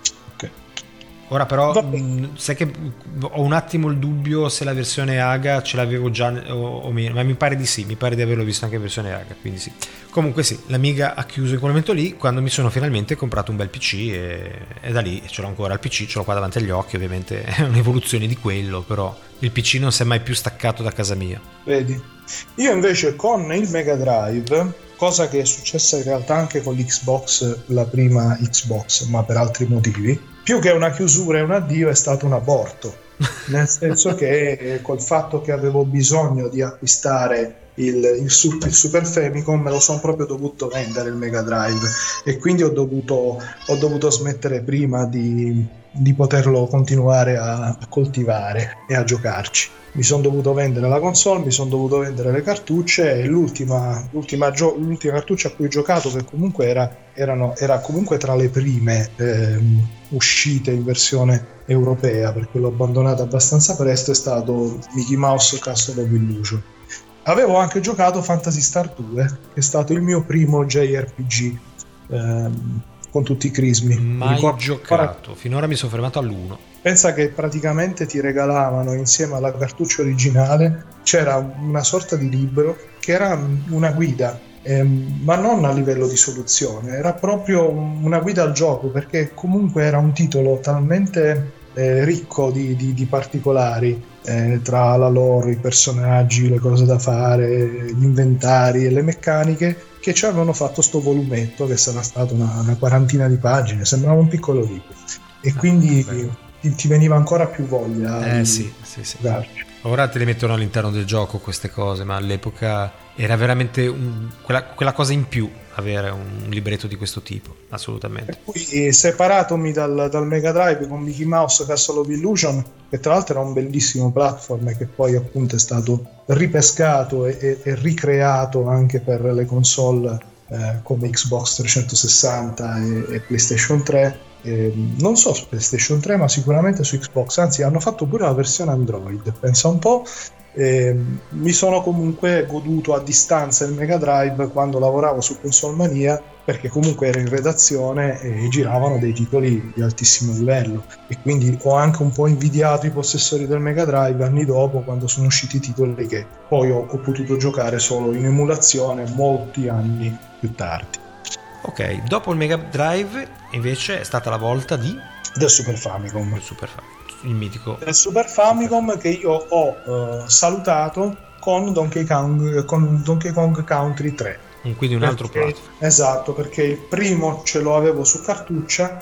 Ora però sai che ho un attimo il dubbio se la versione AGA ce l'avevo già o meno, ma mi pare di sì, mi pare di averlo visto anche in versione AGA, quindi sì. Comunque sì, l'Amiga ha chiuso in quel momento lì, quando mi sono finalmente comprato un bel PC, e da lì ce l'ho ancora il PC, ce l'ho qua davanti agli occhi, ovviamente è un'evoluzione di quello, però il PC non si è mai più staccato da casa mia. Vedi, io invece con il Mega Drive, cosa che è successa in realtà anche con l'Xbox, la prima Xbox, ma per altri motivi, più che una chiusura e un addio è stato un aborto, nel senso che col fatto che avevo bisogno di acquistare il Super Famicom, me lo sono proprio dovuto vendere il Mega Drive, e quindi ho dovuto smettere prima di poterlo continuare a coltivare e a giocarci. Mi sono dovuto vendere la console, mi sono dovuto vendere le cartucce, e l'ultima cartuccia a cui ho giocato, che comunque era comunque tra le prime uscite in versione europea, perché l'ho abbandonata abbastanza presto, è stato Mickey Mouse Castle of Illusion. Avevo anche giocato Phantasy Star 2, che è stato il mio primo JRPG con tutti i crismi. Mai giocato, finora mi sono fermato all'1. Pensa che praticamente ti regalavano, insieme alla cartuccia originale, c'era una sorta di libro che era una guida, ma non a livello di soluzione, era proprio una guida al gioco, perché comunque era un titolo talmente ricco di particolari, tra la lore, i personaggi, le cose da fare, gli inventari e le meccaniche, che ci avevano fatto sto volumetto, che sarà stato una quarantina di pagine, sembrava un piccolo libro, e quindi ti veniva ancora più voglia sì. Ora te le mettono all'interno del gioco queste cose, ma all'epoca era veramente quella cosa in più avere un libretto di questo tipo, assolutamente. Per cui, separatomi dal Mega Drive con Mickey Mouse Castle of Illusion, che tra l'altro era un bellissimo platform, che poi appunto è stato ripescato e ricreato anche per le console come Xbox 360 e PlayStation 3. Non so su PlayStation 3, ma sicuramente su Xbox, anzi hanno fatto pure la versione Android, pensa un po'. Mi sono comunque goduto a distanza il Mega Drive quando lavoravo su Console Mania, perché comunque ero in redazione e giravano dei titoli di altissimo livello, e quindi ho anche un po' invidiato i possessori del Mega Drive anni dopo, quando sono usciti titoli che poi ho potuto giocare solo in emulazione molti anni più tardi. Ok, dopo il Mega Drive invece è stata la volta del Super Famicom. Il mitico del Super Famicom, che io ho salutato con Donkey Kong Country 3. Quindi un altro platform. Esatto, perché il primo ce lo avevo su cartuccia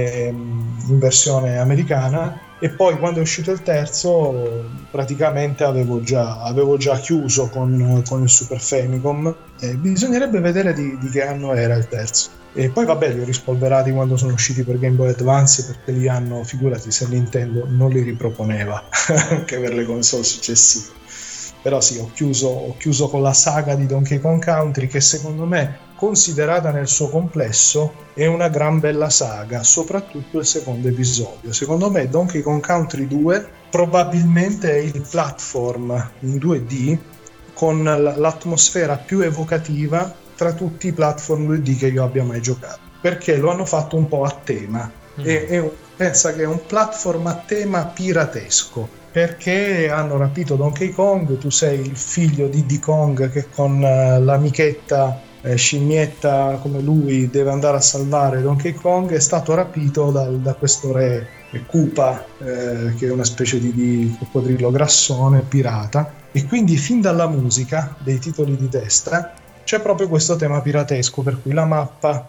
in versione americana, e poi quando è uscito il terzo praticamente avevo già chiuso con il Super Famicom. Bisognerebbe vedere di che anno era il terzo. E poi vabbè, li ho rispolverati quando sono usciti per Game Boy Advance, perché li hanno, figurati se Nintendo non li riproponeva anche per le console successive. Però sì, ho chiuso con la saga di Donkey Kong Country, che secondo me, considerata nel suo complesso, è una gran bella saga, soprattutto il secondo episodio. Secondo me Donkey Kong Country 2 probabilmente è il platform in 2D con l'atmosfera più evocativa tra tutti i platform 2D che io abbia mai giocato, perché lo hanno fatto un po' a tema. Pensa che è un platform a tema piratesco, perché hanno rapito Donkey Kong, tu sei il figlio di Diddy Kong che con l'amichetta scimmietta come lui deve andare a salvare Donkey Kong, è stato rapito da questo re Koopa, che è una specie di coccodrillo grassone pirata, e quindi fin dalla musica dei titoli di testa c'è proprio questo tema piratesco, per cui la mappa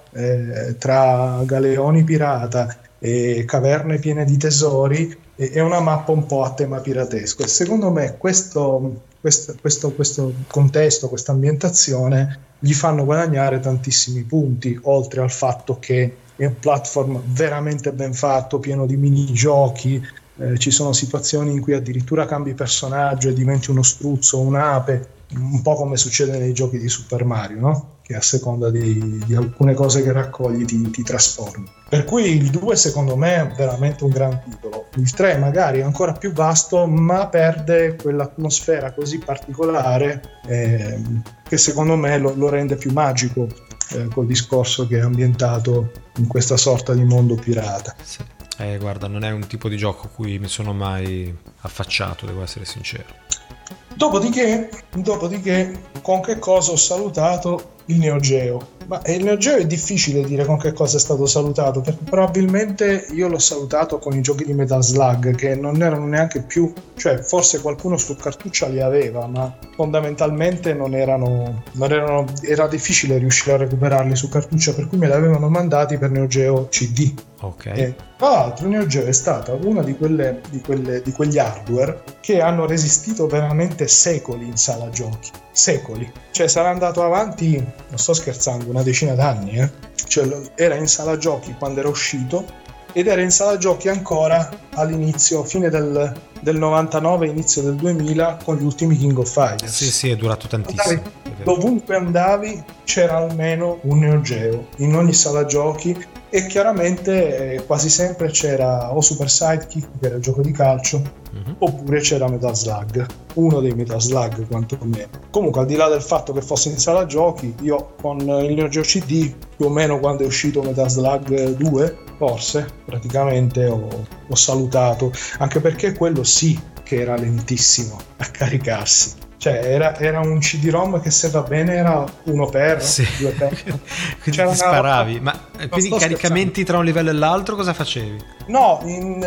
tra galeoni pirata e caverne piene di tesori è una mappa un po' a tema piratesco, e secondo me questo contesto, questa ambientazione gli fanno guadagnare tantissimi punti, oltre al fatto che è un platform veramente ben fatto, pieno di minigiochi. Ci sono situazioni in cui addirittura cambi personaggio e diventi uno struzzo, un'ape, un po' come succede nei giochi di Super Mario, no? Che a seconda di alcune cose che raccogli ti trasformi. Per cui il 2 secondo me è veramente un gran titolo. Il 3 magari è ancora più vasto, ma perde quell'atmosfera così particolare che secondo me lo rende più magico, col discorso che è ambientato in questa sorta di mondo pirata. Sì. Guarda, non è un tipo di gioco a cui mi sono mai affacciato, devo essere sincero. Dopodiché, con che cosa ho salutato il Neo Geo? Ma il Neo Geo è difficile dire con che cosa è stato salutato, perché probabilmente io l'ho salutato con i giochi di Metal Slug, che non erano neanche più, cioè forse qualcuno su cartuccia li aveva, ma fondamentalmente non erano, era difficile riuscire a recuperarli su cartuccia, per cui me li avevano mandati per Neo Geo CD. Ok. Tra l'altro Neo Geo è stata una di quegli hardware che hanno resistito veramente secoli in sala giochi, secoli, cioè sarà andato avanti, non sto scherzando, una decina d'anni, cioè era in sala giochi quando era uscito ed era in sala giochi ancora all'inizio, fine del 99, inizio del 2000 con gli ultimi King of Fighters. Sì, è durato tantissimo. Dovunque andavi c'era almeno un Neo Geo in ogni sala giochi, e chiaramente quasi sempre c'era o Super Sidekick, che era il gioco di calcio, oppure c'era Metal Slug, uno dei Metal Slug quantomeno. Comunque, al di là del fatto che fosse in sala giochi, io con il Neo Geo CD, più o meno quando è uscito Metal Slug 2, forse praticamente ho salutato, anche perché quello sì che era lentissimo a caricarsi. Cioè era un CD-ROM che, se va bene, era 1 per, sì. 2 per. Quindi ti sparavi. Ma quindi i caricamenti tra un livello e l'altro cosa facevi? No, in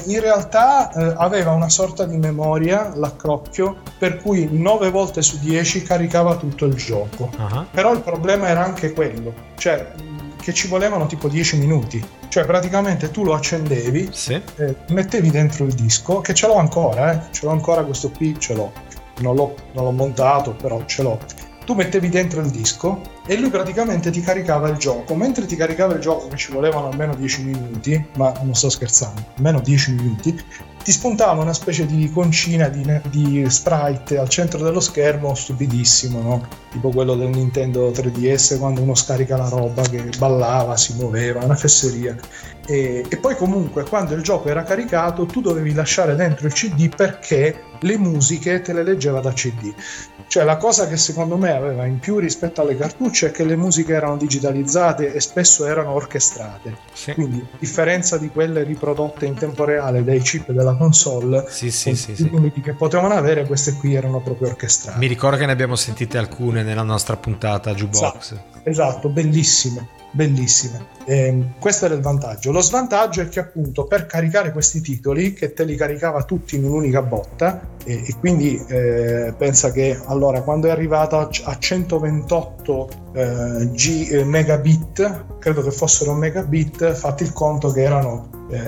realtà aveva una sorta di memoria, l'accrocchio, per cui 9 volte su 10 caricava tutto il gioco. Però il problema era anche quello, cioè che ci volevano tipo 10 minuti. Cioè praticamente tu lo accendevi, sì. Mettevi dentro il disco, che ce l'ho ancora questo qui, ce l'ho. Non l'ho montato, però ce l'ho. Tu mettevi dentro il disco e lui praticamente ti caricava il gioco. Mentre ti caricava il gioco, che ci volevano almeno 10 minuti, ma non sto scherzando, almeno 10 minuti, ti spuntava una specie di iconcina di sprite al centro dello schermo, stupidissimo, no? Tipo quello del Nintendo 3DS, quando uno scarica la roba, che ballava, si muoveva, una fesseria. E poi comunque, quando il gioco era caricato, tu dovevi lasciare dentro il CD, perché le musiche te le leggeva da CD. Cioè, la cosa che secondo me aveva in più rispetto alle cartucce è che le musiche erano digitalizzate e spesso erano orchestrate. Sì. Quindi, a differenza di quelle riprodotte in tempo reale dai chip della console, i limiti che potevano avere, queste qui erano proprio orchestrate. Mi ricordo che ne abbiamo sentite alcune nella nostra puntata Jukebox. Esatto, bellissime. Questo era il vantaggio. Lo svantaggio è che, appunto, per caricare questi titoli, che te li caricava tutti in un'unica botta, e quindi pensa che allora, quando è arrivato a 128 megabit, credo che fossero megabit, fatti il conto che erano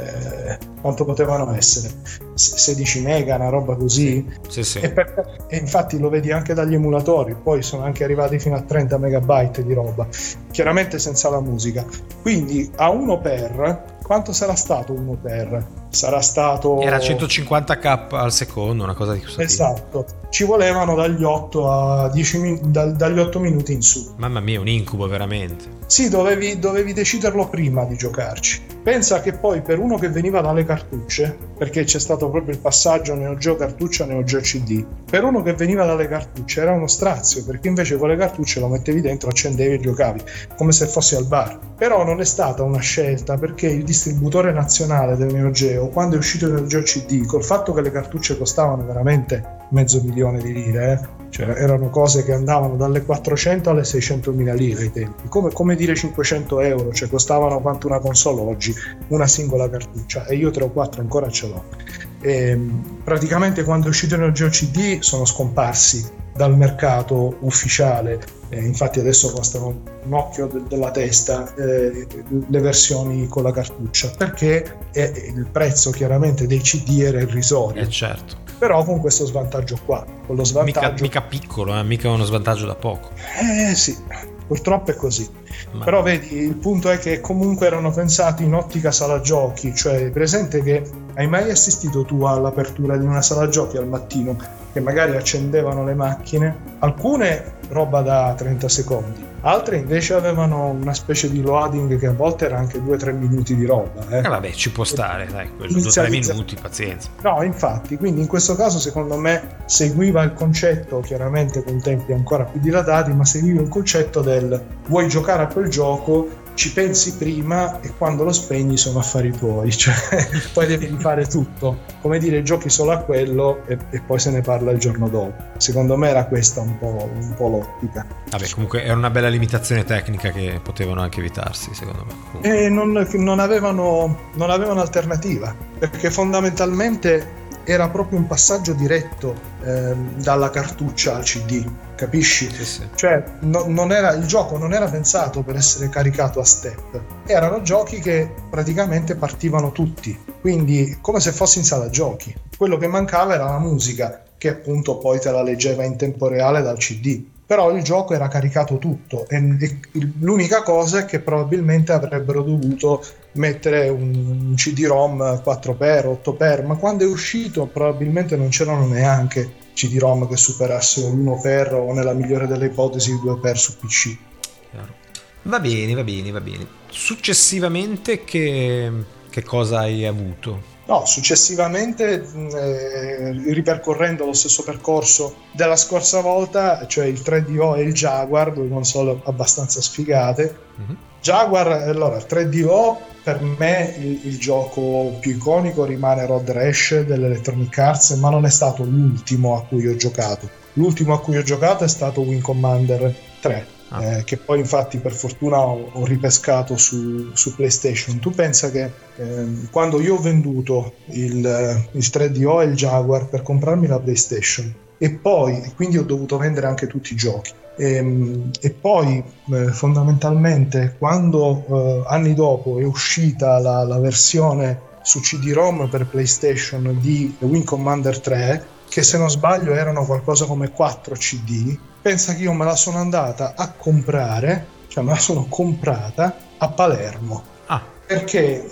quanto potevano essere, 16 mega, una roba così. Sì. E infatti lo vedi anche dagli emulatori, poi sono anche arrivati fino a 30 megabyte di roba, chiaramente senza la musica. Quindi a 1 per, quanto sarà stato 1 per? Sarà stato... Era 150k al secondo, una cosa di questo tipo. Esatto, ci volevano dagli 8 a 10 dagli 8 minuti in su. Mamma mia, un incubo veramente. Sì, dovevi deciderlo prima di giocarci. Pensa che poi, per uno che veniva dalle cartucce, perché c'è stato proprio il passaggio Neo Geo cartuccia, Neo Geo CD, per uno che veniva dalle cartucce era uno strazio, perché invece con le cartucce lo mettevi dentro, accendevi e giocavi come se fossi al bar. Però non è stata una scelta, perché il distributore nazionale del Neo Geo, quando è uscito il Neo Geo CD, col fatto che le cartucce costavano veramente $500,000 di lire, cioè erano cose che andavano dalle 400 alle 600.000 lire ai tempi, come dire 500 euro, cioè costavano quanto una console oggi, una singola cartuccia, e io 3 o 4 ancora ce l'ho. Praticamente quando è uscito il Neo Geo CD sono scomparsi dal mercato ufficiale, infatti adesso costano un occhio della testa le versioni con la cartuccia, perché il prezzo chiaramente dei CD era irrisorio. Certo. Però con questo svantaggio qua, con lo svantaggio... Mica piccolo, mica uno svantaggio da poco. Sì, purtroppo è così. Però vedi, il punto è che comunque erano pensati in ottica sala giochi, cioè presente che hai mai assistito tu all'apertura di una sala giochi al mattino, che magari accendevano le macchine, alcune roba da 30 secondi, altre invece avevano una specie di loading che a volte era anche 2-3 minuti di roba. Vabbè, ci può stare, dai, 2-3 minuti, pazienza. No, infatti, quindi in questo caso secondo me seguiva il concetto, chiaramente con tempi ancora più dilatati, ma seguiva il concetto del vuoi giocare a quel gioco, ci pensi prima e quando lo spegni sono affari tuoi, cioè poi devi rifare tutto, come dire, giochi solo a quello e poi se ne parla il giorno dopo. Secondo me era questa un po' l'ottica. Vabbè, comunque era una bella limitazione tecnica che potevano anche evitarsi, secondo me. E non avevano alternativa, perché fondamentalmente era proprio un passaggio diretto dalla cartuccia al CD, capisci? Sì. Cioè il gioco non era pensato per essere caricato a step, erano giochi che praticamente partivano tutti, quindi come se fossi in sala giochi. Quello che mancava era la musica, che appunto poi te la leggeva in tempo reale dal CD, però il gioco era caricato tutto e l'unica cosa è che probabilmente avrebbero dovuto mettere un CD-ROM 4x, 8x, ma quando è uscito probabilmente non c'erano neanche CD-ROM che superassero l'1x o nella migliore delle ipotesi il 2x su PC. Va bene. Successivamente che cosa hai avuto? No, successivamente, ripercorrendo lo stesso percorso della scorsa volta, cioè il 3DO e il Jaguar, due console abbastanza sfigate. Mm-hmm. Jaguar, allora, il 3DO per me il gioco più iconico rimane Road Rash dell'Electronic Arts, ma non è stato l'ultimo a cui ho giocato. L'ultimo a cui ho giocato è stato Wing Commander 3. Che poi infatti per fortuna ho ripescato su PlayStation. Tu pensa che quando io ho venduto il 3DO e il Jaguar per comprarmi la PlayStation e quindi ho dovuto vendere anche tutti i giochi e poi fondamentalmente quando anni dopo è uscita la versione su CD-ROM per PlayStation di Wing Commander 3, che se non sbaglio erano qualcosa come 4 CD, pensa che io me la sono andata a comprare, cioè me la sono comprata a Palermo, perché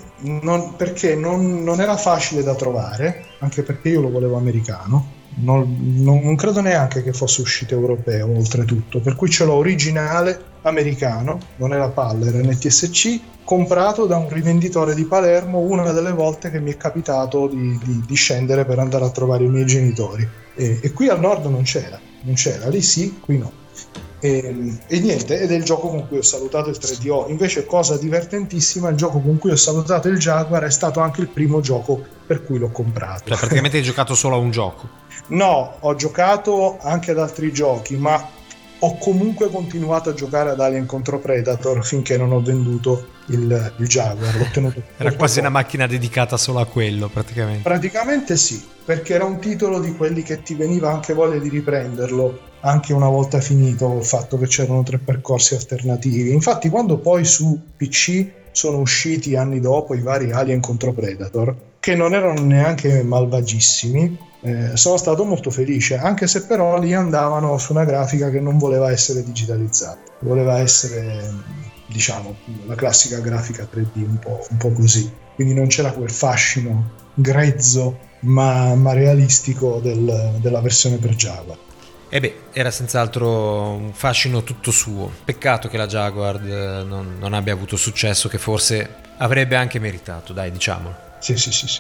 non era facile da trovare, anche perché io lo volevo americano, non credo neanche che fosse uscito europeo oltretutto, per cui ce l'ho originale americano, non era PAL, era NTSC, comprato da un rivenditore di Palermo una delle volte che mi è capitato di scendere per andare a trovare i miei genitori, e qui al nord non c'era, lì sì, qui no. E niente, ed è il gioco con cui ho salutato il 3DO. Invece, cosa divertentissima, il gioco con cui ho salutato il Jaguar è stato anche il primo gioco per cui l'ho comprato. Cioè praticamente hai giocato solo a un gioco? No, ho giocato anche ad altri giochi, ma ho comunque continuato a giocare ad Alien contro Predator finché non ho venduto il Jaguar. L'ho tenuto era quasi una macchina dedicata solo a quello, praticamente. Praticamente sì, perché era un titolo di quelli che ti veniva anche voglia di riprenderlo anche una volta finito il fatto che c'erano 3 percorsi alternativi. Infatti quando poi su PC sono usciti anni dopo i vari Alien contro Predator, che non erano neanche malvagissimi, sono stato molto felice, anche se però lì andavano su una grafica che non voleva essere digitalizzata, voleva essere, diciamo, la classica grafica 3D un po' così, quindi non c'era quel fascino grezzo ma realistico della versione per Java. Era senz'altro un fascino tutto suo. Peccato che la Jaguar non abbia avuto successo che forse avrebbe anche meritato, dai, diciamolo. Sì.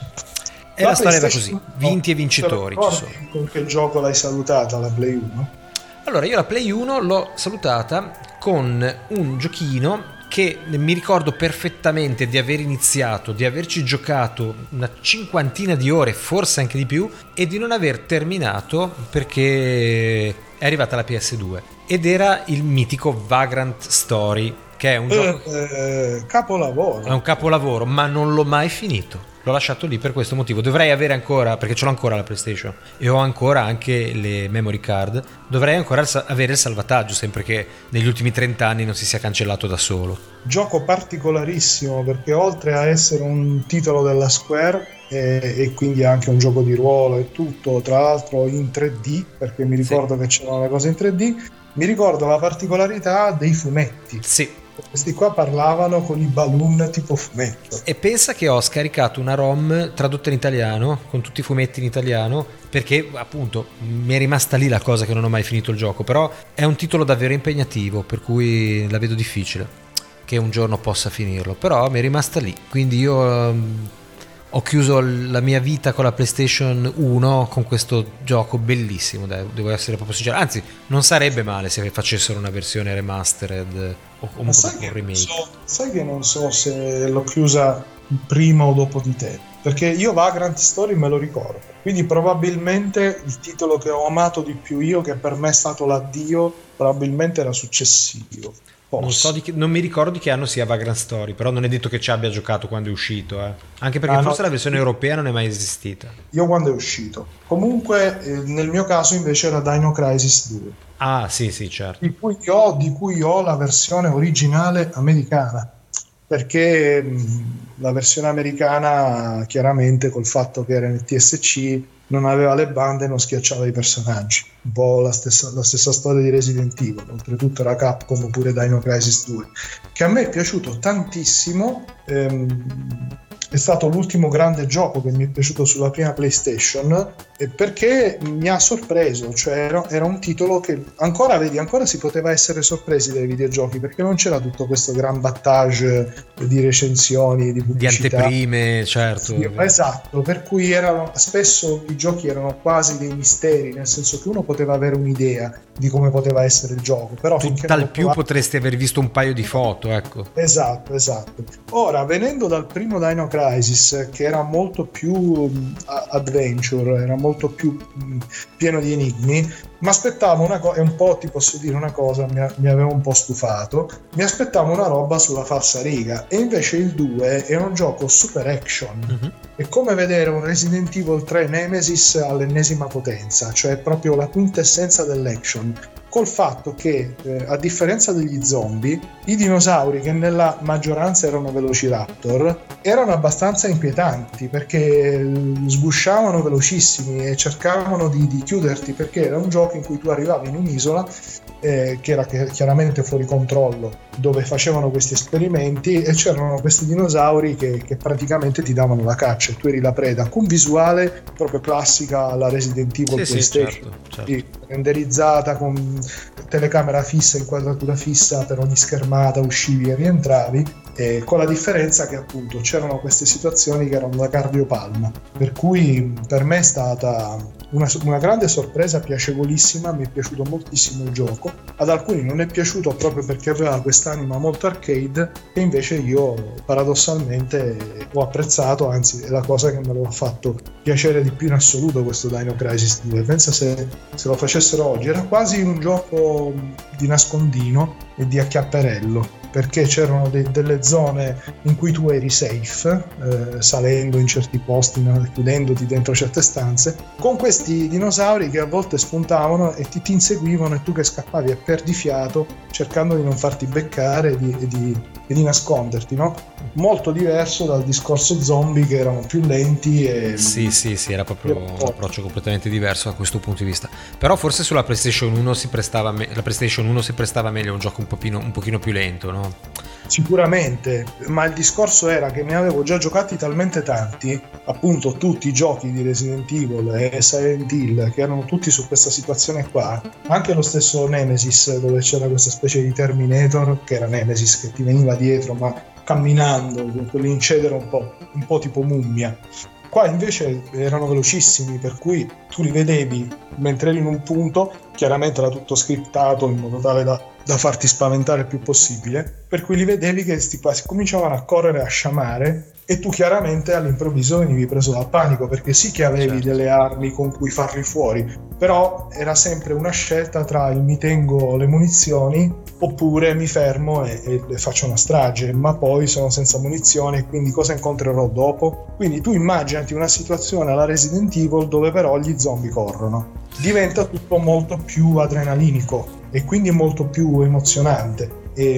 E la storia era così, vinti e vincitori ci sono. Con che gioco l'hai salutata, la Play 1? Allora, io la Play 1 l'ho salutata con un giochino che mi ricordo perfettamente di aver iniziato, di averci giocato una cinquantina di ore, forse anche di più, e di non aver terminato perché è arrivata la PS2. Ed era il mitico Vagrant Story, che è un gioco... capolavoro. È un capolavoro, ma non l'ho mai finito. L'ho lasciato lì per questo motivo. Dovrei avere ancora, perché ce l'ho ancora la PlayStation e ho ancora anche le memory card, dovrei ancora avere il salvataggio, sempre che negli ultimi 30 anni non si sia cancellato da solo. Gioco particolarissimo, perché oltre a essere un titolo della Square e quindi anche un gioco di ruolo e tutto, tra l'altro in 3D, perché mi ricordo che c'erano le cose in 3D, mi ricordo la particolarità dei fumetti. Sì. Questi qua parlavano con i balloon tipo fumetto. E pensa che ho scaricato una ROM tradotta in italiano, con tutti i fumetti in italiano, perché appunto mi è rimasta lì la cosa che non ho mai finito il gioco. Però è un titolo davvero impegnativo, per cui la vedo difficile che un giorno possa finirlo. Però mi è rimasta lì, quindi io ho chiuso la mia vita con la PlayStation 1 con questo gioco bellissimo, devo essere proprio sincero. Anzi, non sarebbe male se facessero una versione remastered o comunque un remake. Sai che non so se l'ho chiusa prima o dopo di te, perché io Vagrant Story me lo ricordo, quindi probabilmente il titolo che ho amato di più io, che per me è stato l'addio, probabilmente era successivo. Non mi ricordo di che anno sia Vagrant Story, però non è detto che ci abbia giocato quando è uscito, anche perché forse la versione europea non è mai esistita. Io quando è uscito. Comunque nel mio caso invece era Dino Crisis 2. Ah sì, certo. Di cui ho la versione originale americana, perché la versione americana chiaramente col fatto che era nel TSC non aveva le bande e non schiacciava i personaggi, un po' la stessa storia di Resident Evil. Oltretutto era Capcom pure Dino Crisis 2, che a me è piaciuto tantissimo. È stato l'ultimo grande gioco che mi è piaciuto sulla prima PlayStation, perché mi ha sorpreso, cioè era un titolo che ancora si poteva essere sorpresi dai videogiochi, perché non c'era tutto questo gran battage di recensioni, di pubblicità, di anteprime, certo. Sì, esatto, per cui spesso i giochi erano quasi dei misteri, nel senso che uno poteva avere un'idea di come poteva essere il gioco, però tutt'al più potresti aver visto un paio di foto, ecco. Esatto. Ora, venendo dal primo Dino Crisis, che era molto più adventure, era molto più pieno di enigmi, mi aspettavo una cosa, e un po' ti posso dire una cosa, mi aveva un po' stufato, mi aspettavo una roba sulla falsariga, e invece il 2 è un gioco super action. Mm-hmm. È come vedere un Resident Evil 3 Nemesis all'ennesima potenza, cioè proprio la quintessenza dell'action, col fatto che a differenza degli zombie, i dinosauri, che nella maggioranza erano velociraptor, erano abbastanza inquietanti, perché sgusciavano velocissimi e cercavano di chiuderti, perché era un gioco in cui tu arrivavi in un'isola che era chiaramente fuori controllo, dove facevano questi esperimenti, e c'erano questi dinosauri che praticamente ti davano la caccia e tu eri la preda, con visuale proprio classica alla Resident Evil PlayStation, certo. Renderizzata con telecamera fissa, inquadratura fissa per ogni schermata, uscivi e rientravi, con la differenza che appunto c'erano queste situazioni che erano da cardiopalma, per cui per me è stata una grande sorpresa, piacevolissima. Mi è piaciuto moltissimo il gioco. Ad alcuni non è piaciuto proprio perché aveva quest'anima molto arcade, e invece io paradossalmente ho apprezzato, anzi è la cosa che me lo ha fatto piacere di più in assoluto questo Dino Crisis 2. Pensa se lo facessero oggi, era quasi un gioco di nascondino e di acchiapperello, perché c'erano delle zone in cui tu eri safe, salendo in certi posti, chiudendoti dentro certe stanze, con questi dinosauri che a volte spuntavano e ti inseguivano, e tu che scappavi a perdifiato cercando di non farti beccare e di nasconderti, no? Molto diverso dal discorso zombie, che erano più lenti e... Sì, era proprio un approccio completamente diverso da questo punto di vista. Però forse sulla PlayStation 1 si prestava meglio a un gioco un pochino più lento, no? Sicuramente, ma il discorso era che ne avevo già giocati talmente tanti, appunto tutti i giochi di Resident Evil e Silent Hill, che erano tutti su questa situazione qua, anche lo stesso Nemesis, dove c'era questa specie di Terminator che era Nemesis, che ti veniva dietro ma camminando, con quell'incedere un po' tipo mummia. Qua invece erano velocissimi, per cui tu li vedevi mentre eri in un punto, chiaramente era tutto scriptato in modo tale da farti spaventare il più possibile, per cui li vedevi che sti qua si cominciavano a correre, a sciamare, e tu chiaramente all'improvviso venivi preso dal panico, perché sì che avevi delle armi con cui farli fuori, però era sempre una scelta tra il mi tengo le munizioni oppure mi fermo e faccio una strage, ma poi sono senza munizioni e quindi cosa incontrerò dopo? Quindi tu immaginati una situazione alla Resident Evil dove però gli zombie corrono, diventa tutto molto più adrenalinico e quindi molto più emozionante,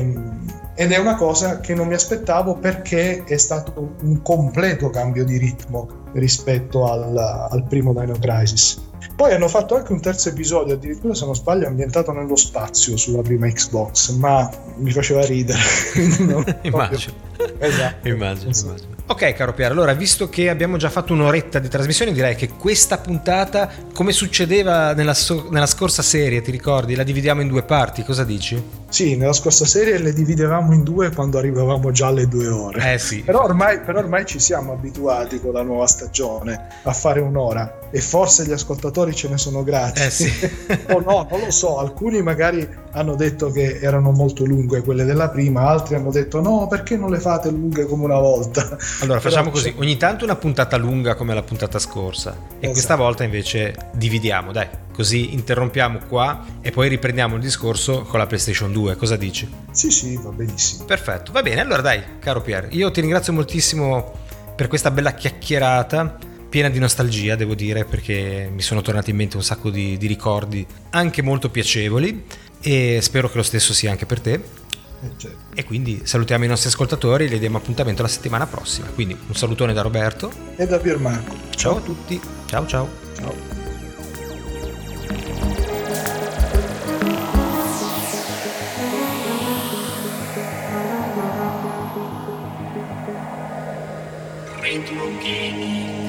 ed è una cosa che non mi aspettavo, perché è stato un completo cambio di ritmo rispetto al primo Dino Crisis. Poi hanno fatto anche un terzo episodio, addirittura se non sbaglio ambientato nello spazio, sulla prima Xbox, ma mi faceva ridere. Immagino. Esatto. Immagino. Ok, caro Pier, allora, visto che abbiamo già fatto un'oretta di trasmissione, direi che questa puntata, come succedeva nella scorsa serie, ti ricordi? La dividiamo in due parti, cosa dici? Sì, nella scorsa serie le dividevamo in due quando arrivavamo già alle 2 ore. Sì. Però ormai ci siamo abituati con la nuova stagione a fare un'ora, e forse gli ascoltatori ce ne sono grati. Sì. O no, non lo so, alcuni magari hanno detto che erano molto lunghe quelle della prima, altri hanno detto no, perché non le fate lunghe come una volta? Allora facciamo così, ogni tanto una puntata lunga come la puntata scorsa e questa volta invece dividiamo, dai, così interrompiamo qua e poi riprendiamo il discorso con la PlayStation 2, cosa dici? Sì, va benissimo. Perfetto, va bene, allora dai, caro Pier, io ti ringrazio moltissimo per questa bella chiacchierata piena di nostalgia, devo dire, perché mi sono tornati in mente un sacco di ricordi anche molto piacevoli e spero che lo stesso sia anche per te. Certo. E quindi salutiamo i nostri ascoltatori e gli diamo appuntamento la settimana prossima. Quindi un salutone da Roberto e da Piermarco. Ciao a tutti, ciao. Ciao. Retro Gaming